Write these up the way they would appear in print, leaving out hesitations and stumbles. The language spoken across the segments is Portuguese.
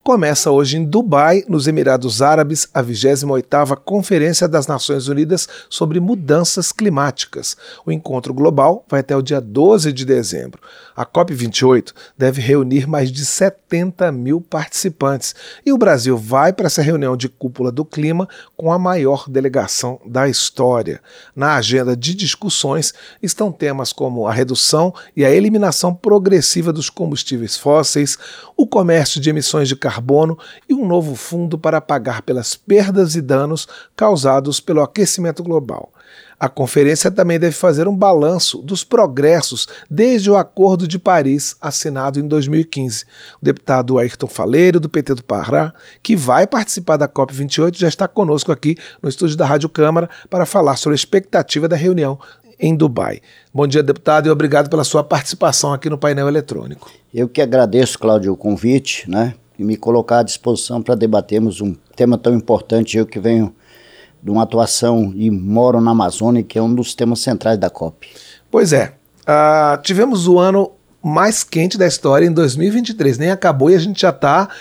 começa hoje em Dubai, nos Emirados Árabes, a 28ª Conferência das Nações Unidas sobre Mudanças Climáticas. O encontro global vai até o dia 12 de dezembro. A COP28 deve reunir mais de 70 mil participantes e o Brasil vai para essa reunião de cúpula do clima com a maior delegação da história. Na agenda de discussões estão temas como a redução e a eliminação progressiva dos combustíveis fósseis, o comércio de emissões de carbono e um novo fundo para pagar pelas perdas e danos causados pelo aquecimento global. A conferência também deve fazer um balanço dos progressos desde o Acordo de Paris, assinado em 2015. O deputado Ayrton Faleiro, do PT do Pará, que vai participar da COP28, já está conosco aqui no estúdio da Rádio Câmara para falar sobre a expectativa da reunião em Dubai. Bom dia, deputado, e obrigado pela sua participação aqui no painel eletrônico. Eu que agradeço, Cláudio, o convite, e me colocar à disposição para debatermos um tema tão importante. Eu que venho de uma atuação e moro na Amazônia, que é um dos temas centrais da COP. Pois é, tivemos o ano mais quente da história em 2023, nem acabou e a gente já está,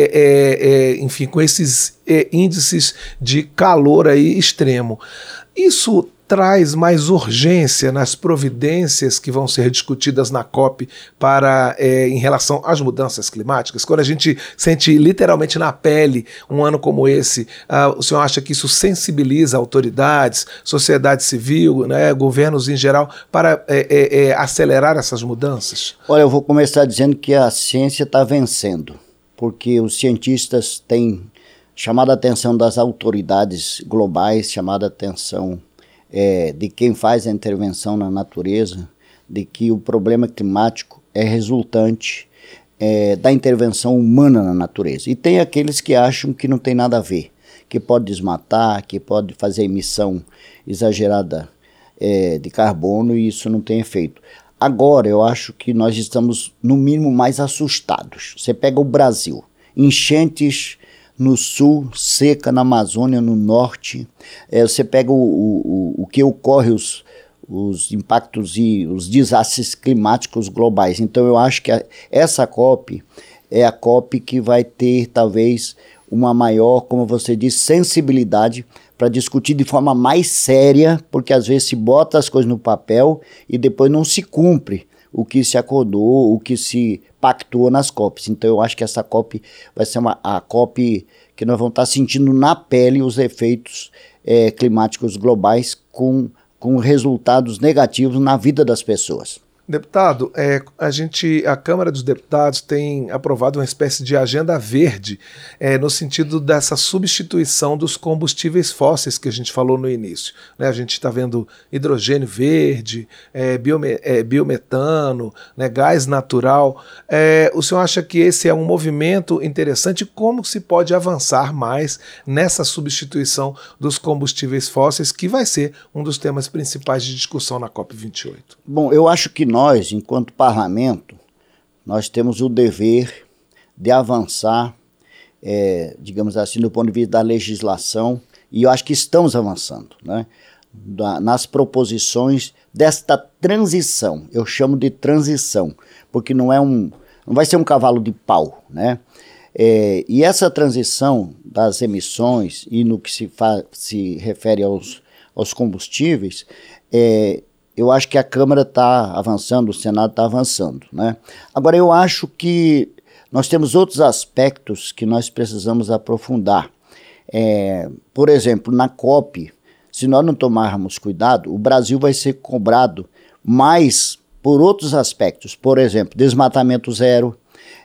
enfim, com esses índices de calor aí extremo. Isso traz mais urgência nas providências que vão ser discutidas na COP em relação às mudanças climáticas? Quando a gente sente literalmente na pele um ano como esse, o senhor acha que isso sensibiliza autoridades, sociedade civil, governos em geral, para acelerar essas mudanças? Olha, eu vou começar dizendo que a ciência está vencendo, porque os cientistas têm chamado a atenção das autoridades globais, chamado a atenção de quem faz a intervenção na natureza, de que o problema climático é resultante da intervenção humana na natureza. E tem aqueles que acham que não tem nada a ver, que pode desmatar, que pode fazer emissão exagerada de carbono e isso não tem efeito. Agora eu acho que nós estamos no mínimo mais assustados. Você pega o Brasil, enchentes no sul, seca na Amazônia, no norte. Você pega o que ocorre, os impactos e os desastres climáticos globais. Então eu acho que essa COP é a COP que vai ter talvez uma maior, como você disse, sensibilidade para discutir de forma mais séria, porque às vezes se bota as coisas no papel e depois não se cumpre o que se acordou, o que se pactua nas COPs. Então eu acho que essa COP vai ser a COP que nós vamos estar sentindo na pele os efeitos climáticos globais com resultados negativos na vida das pessoas. Deputado, a Câmara dos Deputados tem aprovado uma espécie de agenda verde no sentido dessa substituição dos combustíveis fósseis que a gente falou no início. A gente está vendo hidrogênio verde, biometano, gás natural. O senhor acha que esse é um movimento interessante? Como se pode avançar mais nessa substituição dos combustíveis fósseis, que vai ser um dos temas principais de discussão na COP28? Bom, eu acho que nós, enquanto parlamento, nós temos o dever de avançar, digamos assim, do ponto de vista da legislação, e eu acho que estamos avançando, nas proposições desta transição. Eu chamo de transição, porque não vai ser um cavalo de pau, e essa transição das emissões e no que se refere aos combustíveis, eu acho que a Câmara está avançando, o Senado está avançando, Agora, eu acho que nós temos outros aspectos que nós precisamos aprofundar. Por exemplo, na COP, se nós não tomarmos cuidado, o Brasil vai ser cobrado mais por outros aspectos. Por exemplo, desmatamento zero,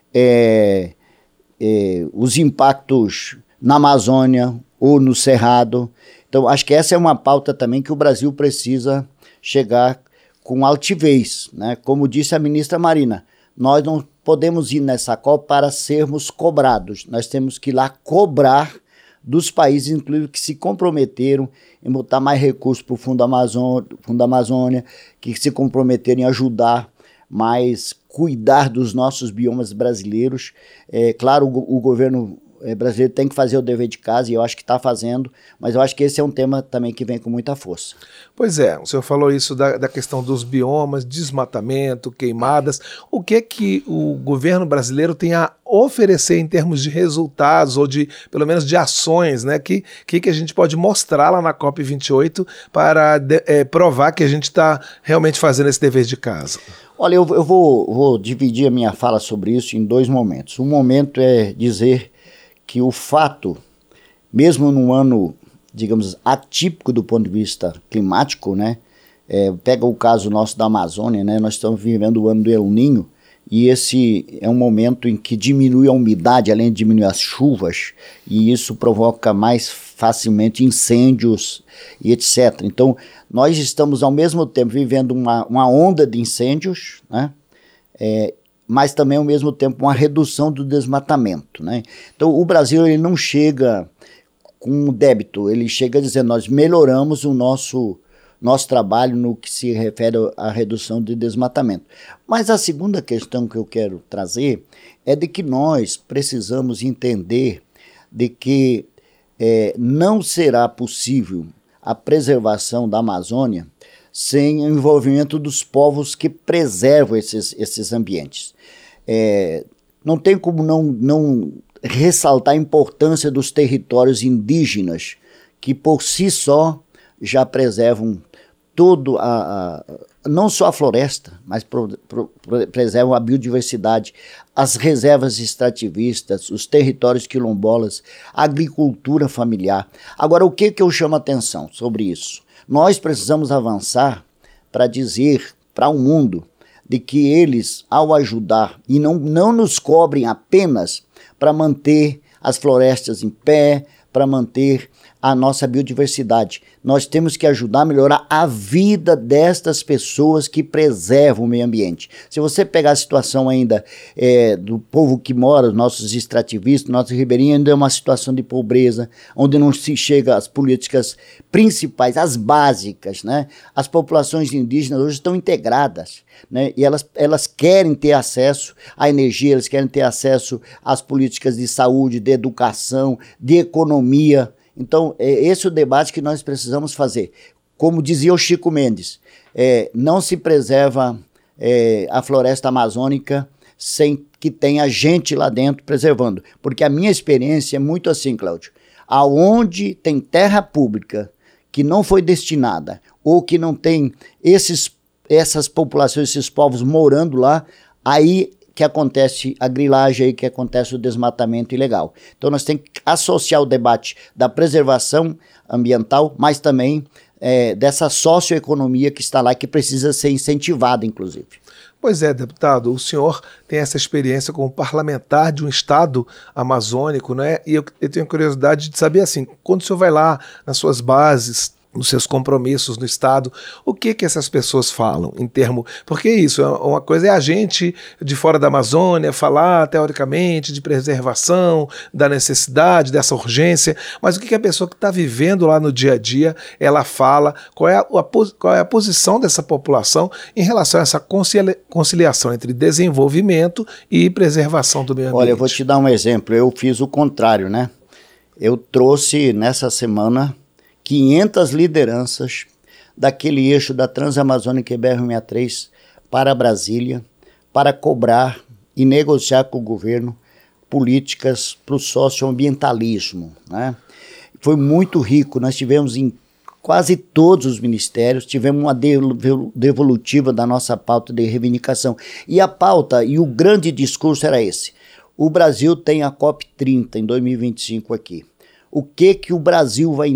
os impactos na Amazônia ou no Cerrado. Então, acho que essa é uma pauta também que o Brasil precisa chegar com altivez, Como disse a ministra Marina, nós não podemos ir nessa COP para sermos cobrados, nós temos que ir lá cobrar dos países, inclusive, que se comprometeram em botar mais recursos para o Fundo Amazônia, que se comprometeram em ajudar mais, cuidar dos nossos biomas brasileiros. Claro, o governo brasileiro tem que fazer o dever de casa, e eu acho que está fazendo, mas eu acho que esse é um tema também que vem com muita força. Pois é, o senhor falou isso da questão dos biomas, desmatamento, queimadas. O que é que o governo brasileiro tem a oferecer em termos de resultados ou de, pelo menos, de ações, né? Que a gente pode mostrar lá na COP28 para provar que a gente está realmente fazendo esse dever de casa? Olha, eu vou dividir a minha fala sobre isso em dois momentos. Um momento é dizer que o fato, mesmo num ano, digamos, atípico do ponto de vista climático, né? Pega o caso nosso da Amazônia, né? Nós estamos vivendo o ano do El Niño, e esse é um momento em que diminui a umidade, além de diminuir as chuvas, e isso provoca mais facilmente incêndios e etc. Então, nós estamos ao mesmo tempo vivendo uma onda de incêndios, né? Mas também ao mesmo tempo uma redução do desmatamento, né? Então, o Brasil ele não chega com um débito, ele chega dizendo nós melhoramos o nosso trabalho no que se refere à redução de desmatamento. Mas a segunda questão que eu quero trazer é de que nós precisamos entender de que não será possível a preservação da Amazônia sem o envolvimento dos povos que preservam esses ambientes. Não tem como não ressaltar a importância dos territórios indígenas, que por si só já preservam não só a floresta, mas preservam a biodiversidade, as reservas extrativistas, os territórios quilombolas, a agricultura familiar. Agora, o que eu chamo a atenção sobre isso? Nós precisamos avançar para dizer para o mundo de que eles, ao ajudar, e não nos cobrem apenas para manter as florestas em pé, para manter a nossa biodiversidade. Nós temos que ajudar a melhorar a vida destas pessoas que preservam o meio ambiente. Se você pegar a situação ainda do povo que mora, os nossos extrativistas, nossos ribeirinhos, ainda é uma situação de pobreza, onde não se chega às políticas principais, as básicas, né? As populações indígenas hoje estão integradas, né? E elas querem ter acesso à energia, elas querem ter acesso às políticas de saúde, de educação, de economia. Então, esse é o debate que nós precisamos fazer. Como dizia o Chico Mendes, não se preserva a floresta amazônica sem que tenha gente lá dentro preservando. Porque a minha experiência é muito assim, Cláudio. Aonde tem terra pública que não foi destinada ou que não tem essas populações, esses povos morando lá, aí que acontece a grilagem, aí que acontece o desmatamento ilegal. Então nós temos que associar o debate da preservação ambiental, mas também dessa socioeconomia que está lá, que precisa ser incentivada, inclusive. Pois é, deputado, o senhor tem essa experiência como parlamentar de um estado amazônico, né? E eu tenho curiosidade de saber, assim, quando o senhor vai lá nas suas bases, nos seus compromissos no Estado, o que essas pessoas falam em termo... Porque isso, uma coisa é a gente de fora da Amazônia falar teoricamente de preservação, da necessidade, dessa urgência, mas o que a pessoa que está vivendo lá no dia a dia, ela fala, qual é a posição dessa população em relação a essa conciliação entre desenvolvimento e preservação do meio ambiente? Olha, eu vou te dar um exemplo, eu fiz o contrário, né? Eu trouxe nessa semana 500 lideranças daquele eixo da Transamazônica e BR-163 para Brasília, para cobrar e negociar com o governo políticas para o socioambientalismo, né? Foi muito rico, nós tivemos em quase todos os ministérios, tivemos uma devolutiva da nossa pauta de reivindicação. E a pauta e o grande discurso era esse: o Brasil tem a COP30 em 2025 aqui. O que o Brasil vai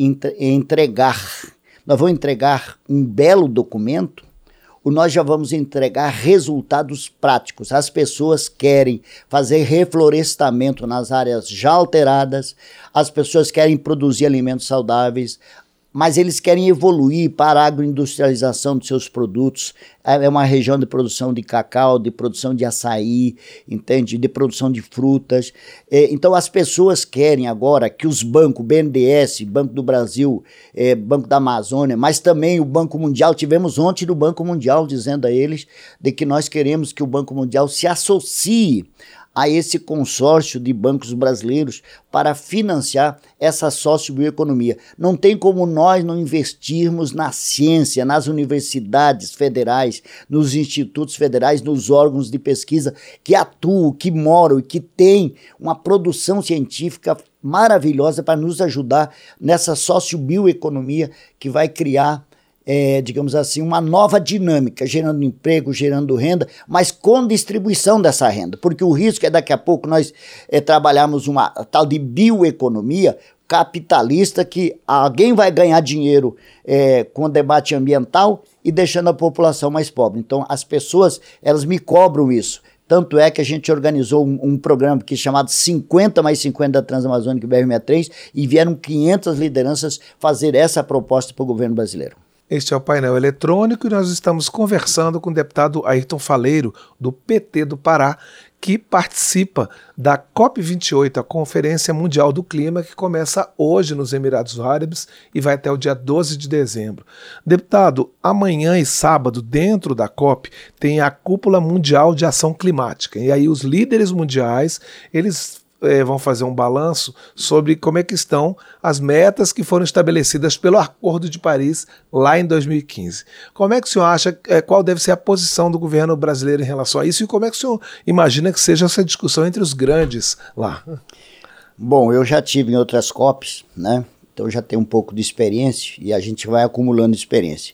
entregar? Nós vamos entregar um belo documento ou nós já vamos entregar resultados práticos? As pessoas querem fazer reflorestamento nas áreas já alteradas, as pessoas querem produzir alimentos saudáveis, mas eles querem evoluir para a agroindustrialização dos seus produtos. É uma região de produção de cacau, de produção de açaí, entende? De produção de frutas. Então as pessoas querem agora que os bancos, BNDES, Banco do Brasil, Banco da Amazônia, mas também o Banco Mundial, tivemos ontem no Banco Mundial dizendo a eles de que nós queremos que o Banco Mundial se associe a esse consórcio de bancos brasileiros para financiar essa sociobioeconomia. Não tem como nós não investirmos na ciência, nas universidades federais, nos institutos federais, nos órgãos de pesquisa que atuam, que moram e que têm uma produção científica maravilhosa para nos ajudar nessa sociobioeconomia que vai criar, digamos assim, uma nova dinâmica, gerando emprego, gerando renda, mas com distribuição dessa renda, porque o risco é daqui a pouco nós trabalharmos uma tal de bioeconomia capitalista, que alguém vai ganhar dinheiro com o debate ambiental e deixando a população mais pobre. Então as pessoas, elas me cobram isso. Tanto é que a gente organizou um programa que é chamado 50 mais 50 da Transamazônica BR-63 e vieram 500 lideranças fazer essa proposta para o governo brasileiro. Este é o painel eletrônico e nós estamos conversando com o deputado Ayrton Faleiro, do PT do Pará, que participa da COP28, a Conferência Mundial do Clima, que começa hoje nos Emirados Árabes e vai até o dia 12 de dezembro. Deputado, amanhã e sábado, dentro da COP, tem a Cúpula Mundial de Ação Climática. E aí os líderes mundiais, eles vão fazer um balanço sobre como é que estão as metas que foram estabelecidas pelo Acordo de Paris lá em 2015. Como é que o senhor acha, qual deve ser a posição do governo brasileiro em relação a isso e como é que o senhor imagina que seja essa discussão entre os grandes lá? Bom, eu já tive em outras COPs, né? Então já tenho um pouco de experiência e a gente vai acumulando experiência.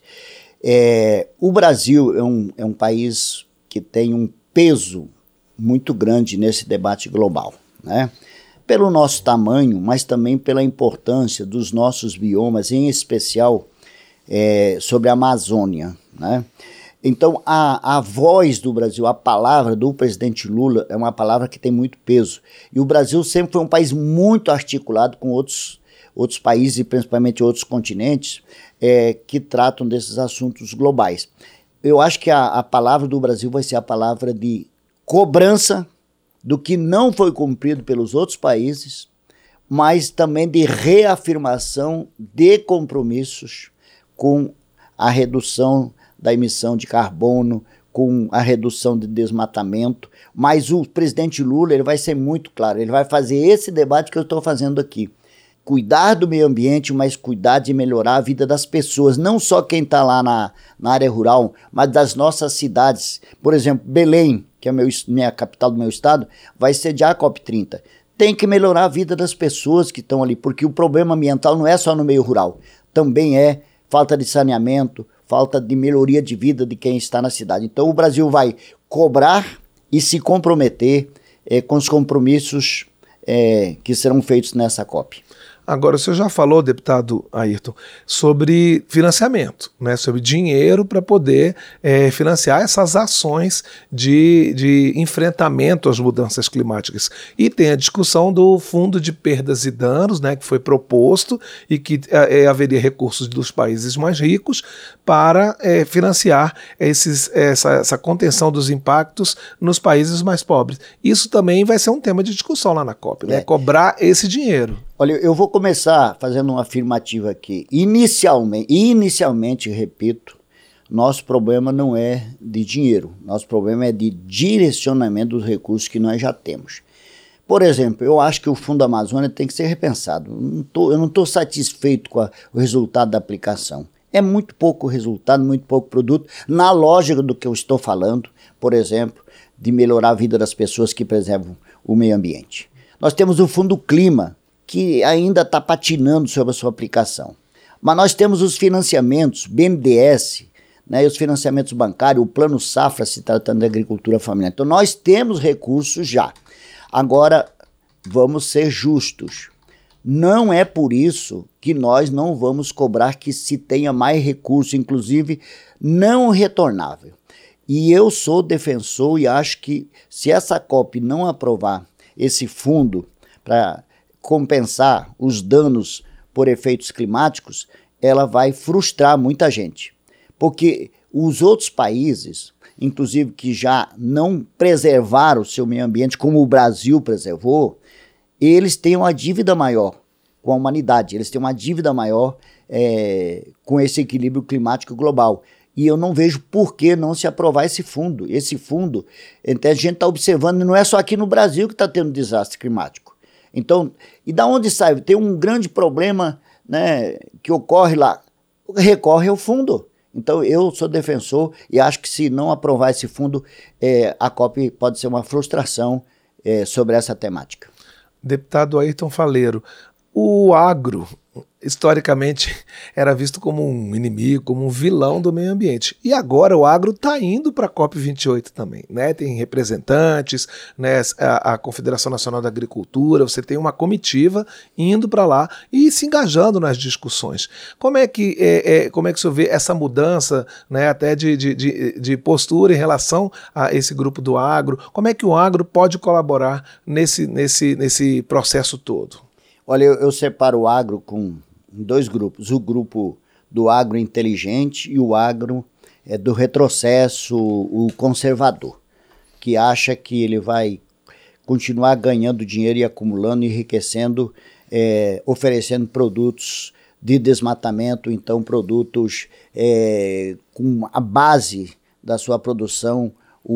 O Brasil é um país que tem um peso muito grande nesse debate global, né? Pelo nosso tamanho, mas também pela importância dos nossos biomas, em especial sobre a Amazônia, né? Então, a voz do Brasil, a palavra do presidente Lula é uma palavra que tem muito peso. E o Brasil sempre foi um país muito articulado com outros países, e principalmente outros continentes, que tratam desses assuntos globais. Eu acho que a palavra do Brasil vai ser a palavra de cobrança do que não foi cumprido pelos outros países, mas também de reafirmação de compromissos com a redução da emissão de carbono, com a redução de desmatamento. Mas o presidente Lula, ele vai ser muito claro, ele vai fazer esse debate que eu estou fazendo aqui. Cuidar do meio ambiente, mas cuidar de melhorar a vida das pessoas, não só quem está lá na área rural, mas das nossas cidades. Por exemplo, Belém, que é minha capital do meu estado, vai sediar a COP30. Tem que melhorar a vida das pessoas que estão ali, porque o problema ambiental não é só no meio rural, também é falta de saneamento, falta de melhoria de vida de quem está na cidade. Então o Brasil vai cobrar e se comprometer com os compromissos que serão feitos nessa COP. Agora, o senhor já falou, deputado Ayrton, sobre financiamento, né, sobre dinheiro para poder financiar essas ações de enfrentamento às mudanças climáticas. E tem a discussão do Fundo de Perdas e Danos, né, que foi proposto e que haveria recursos dos países mais ricos para financiar essa contenção dos impactos nos países mais pobres. Isso também vai ser um tema de discussão lá na COP, né, cobrar esse dinheiro. Olha, eu vou começar fazendo uma afirmativa aqui. Inicialmente, repito, nosso problema não é de dinheiro, nosso problema é de direcionamento dos recursos que nós já temos. Por exemplo, eu acho que o Fundo Amazônia tem que ser repensado. Eu não estou satisfeito com o resultado da aplicação. É muito pouco resultado, muito pouco produto, na lógica do que eu estou falando, por exemplo, de melhorar a vida das pessoas que preservam o meio ambiente. Nós temos o Fundo Clima, que ainda está patinando sobre a sua aplicação. Mas nós temos os financiamentos, BNDES, né, e os financiamentos bancários, o Plano Safra, se tratando da agricultura familiar. Então nós temos recursos já. Agora, vamos ser justos. Não é por isso que nós não vamos cobrar que se tenha mais recurso, inclusive não retornável. E eu sou defensor e acho que se essa COP não aprovar esse fundo para compensar os danos por efeitos climáticos, ela vai frustrar muita gente. Porque os outros países, inclusive que já não preservaram o seu meio ambiente como o Brasil preservou, eles têm uma dívida maior com a humanidade, eles têm uma dívida maior com esse equilíbrio climático global. E eu não vejo por que não se aprovar esse fundo. Esse fundo, então a gente está observando, não é só aqui no Brasil que está tendo desastre climático. Então, e da onde sai? Tem um grande problema, né, que ocorre lá. Recorre ao fundo. Então, eu sou defensor e acho que se não aprovar esse fundo, a COP pode ser uma frustração sobre essa temática. Deputado Ayrton Faleiro, o agro, historicamente, era visto como um inimigo, como um vilão do meio ambiente. E agora o agro está indo para a COP28 também, né? Tem representantes, né? A Confederação Nacional da Agricultura, você tem uma comitiva indo para lá e se engajando nas discussões. Como é que o senhor vê essa mudança, né? Até de postura em relação a esse grupo do agro? Como é que o agro pode colaborar nesse processo todo? Olha, eu separo o agro em dois grupos. O grupo do agro inteligente e o agro do retrocesso, o conservador, que acha que ele vai continuar ganhando dinheiro e acumulando, enriquecendo, oferecendo produtos de desmatamento, então produtos com a base da sua produção,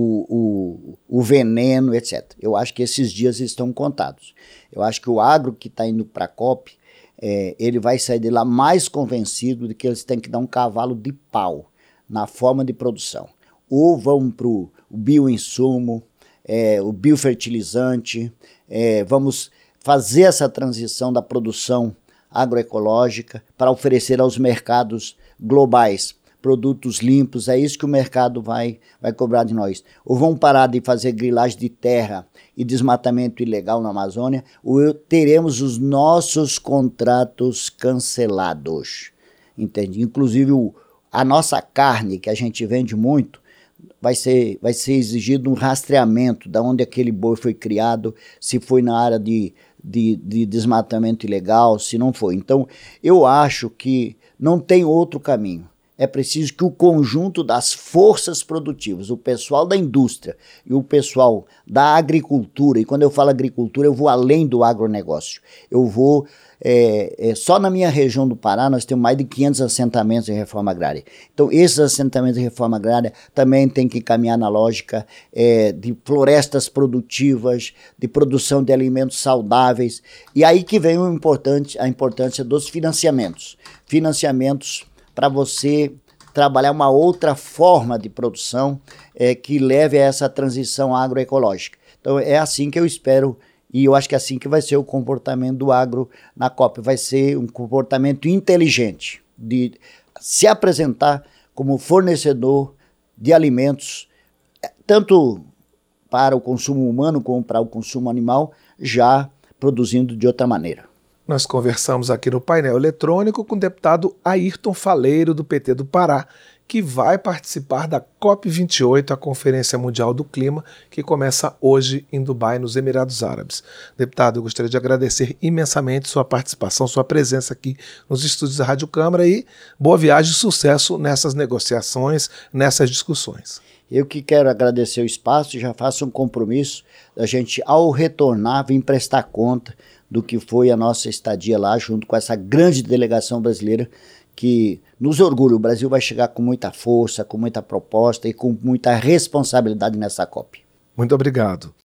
o veneno, etc. Eu acho que esses dias estão contados. Eu acho que o agro que está indo para a COP, ele vai sair de lá mais convencido de que eles têm que dar um cavalo de pau na forma de produção. Ou vão para o bioinsumo, o biofertilizante, vamos fazer essa transição da produção agroecológica para oferecer aos mercados globais produtos limpos. É isso que o mercado vai cobrar de nós. Ou vão parar de fazer grilagem de terra e desmatamento ilegal na Amazônia, ou teremos os nossos contratos cancelados. Entende? Inclusive a nossa carne, que a gente vende muito, vai ser exigido um rastreamento de onde aquele boi foi criado, se foi na área de desmatamento ilegal, se não foi. Então, eu acho que não tem outro caminho. É preciso que o conjunto das forças produtivas, o pessoal da indústria e o pessoal da agricultura, e quando eu falo agricultura, eu vou além do agronegócio. Eu vou, só na minha região do Pará, nós temos mais de 500 assentamentos de reforma agrária. Então, esses assentamentos de reforma agrária também têm que caminhar na lógica de florestas produtivas, de produção de alimentos saudáveis. E aí que vem a importância dos financiamentos. Financiamentos para você trabalhar uma outra forma de produção que leve a essa transição agroecológica. Então é assim que eu espero, e eu acho que é assim que vai ser o comportamento do agro na COP. Vai ser um comportamento inteligente, de se apresentar como fornecedor de alimentos, tanto para o consumo humano como para o consumo animal, já produzindo de outra maneira. Nós conversamos aqui no painel eletrônico com o deputado Ayrton Faleiro, do PT do Pará, que vai participar da COP28, a Conferência Mundial do Clima, que começa hoje em Dubai, nos Emirados Árabes. Deputado, eu gostaria de agradecer imensamente sua participação, sua presença aqui nos estúdios da Rádio Câmara e boa viagem e sucesso nessas negociações, nessas discussões. Eu que quero agradecer o espaço e já faço um compromisso da gente, ao retornar, vir prestar conta do que foi a nossa estadia lá, junto com essa grande delegação brasileira que nos orgulha. O Brasil vai chegar com muita força, com muita proposta e com muita responsabilidade nessa COP. Muito obrigado.